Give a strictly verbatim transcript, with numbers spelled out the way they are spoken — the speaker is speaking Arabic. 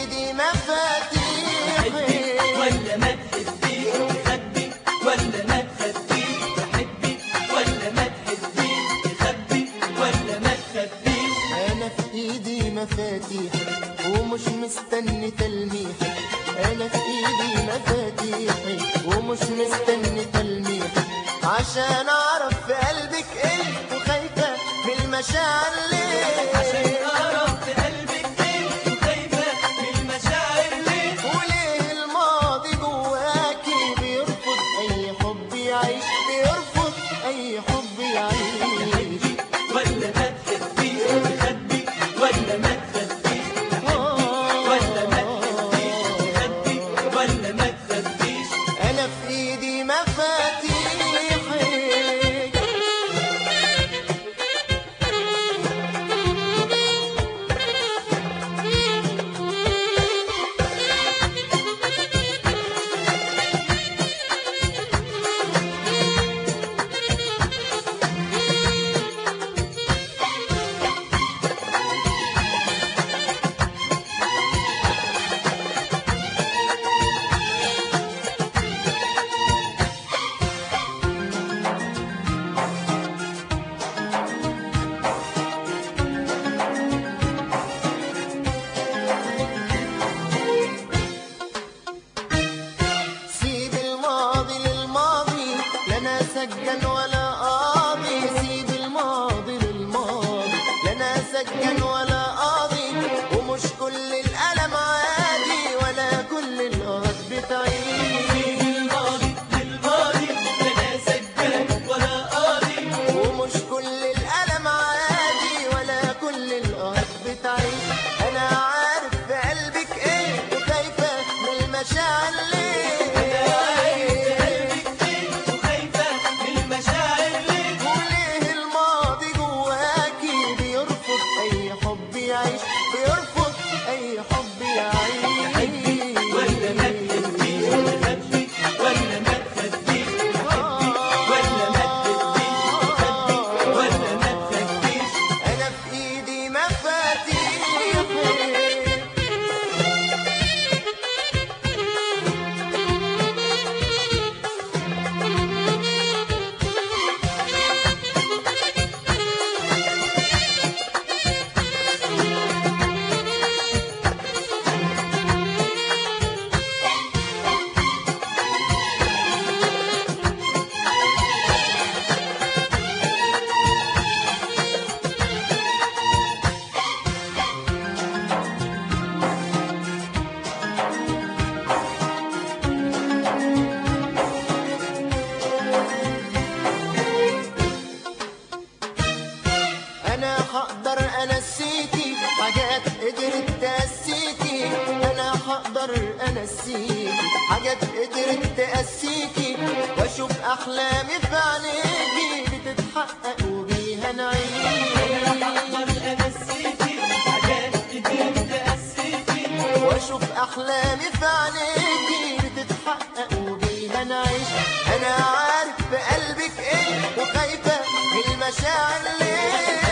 ايدي مفاتيحي. ولا ما تحبيش تخبي ولا ما تخبيش تحبي ولا ما تحبيش تخبي ولا ما تخبيش. انا في ايدي مفاتيحي ومش مستني تلميحي. انا في ايدي مفاتيحي ومش مستني تلميحي، عشان اعرف في قلبك ايه وخايفه من المشاعر ليه. عشان اعرف في قلبك ايه وخايفه من المشاعر ليه. وليه الماضي جواكي بيرفض اي حب يعيش، بيرفض اي حب يعيش. ولا ما تحبيش تخبي ولا ما تخبيش ولا ما تحبيش تخبي ولا ما تخبيش. انا في ايدي مفاتيحي. سيب الماضي للماضي، لا انا سجن ولا قاضي. سيب الماضي للماضي، لا انا سجن ولا قاضي. ومش كل الألم عادي ولا كل القهر بتعيش. الماضي للماضي لا انا سجان ولا قاضي. ومش كل الألم عادي ولا كل القهر بتعيش. انا عارف في قلبك ايه وخايفه من المشاعر ليه. وليه الماضي جواكي بيرفض اي حب يعيش، بيرفض اي حب يعيش. ولا ما تحبيش تخبي ولا ما تخبيش تحبي ولا ما تحبيش تخبي ولا ما تخبيش. انا في ايدي مفاتيحي. انا هقدر انسيكي حاجات قدرت تأسيكي. انا هقدر انسيكي حاجات قدرت تأسيكي، واشوف احلامي في عينيكي بتتحقق وبيها نعيش. واشوف احلامي في عينيكي بتتحقق وبيها نعيش. انا عارف في قلبك ايه وخايفه من المشاعر ليه.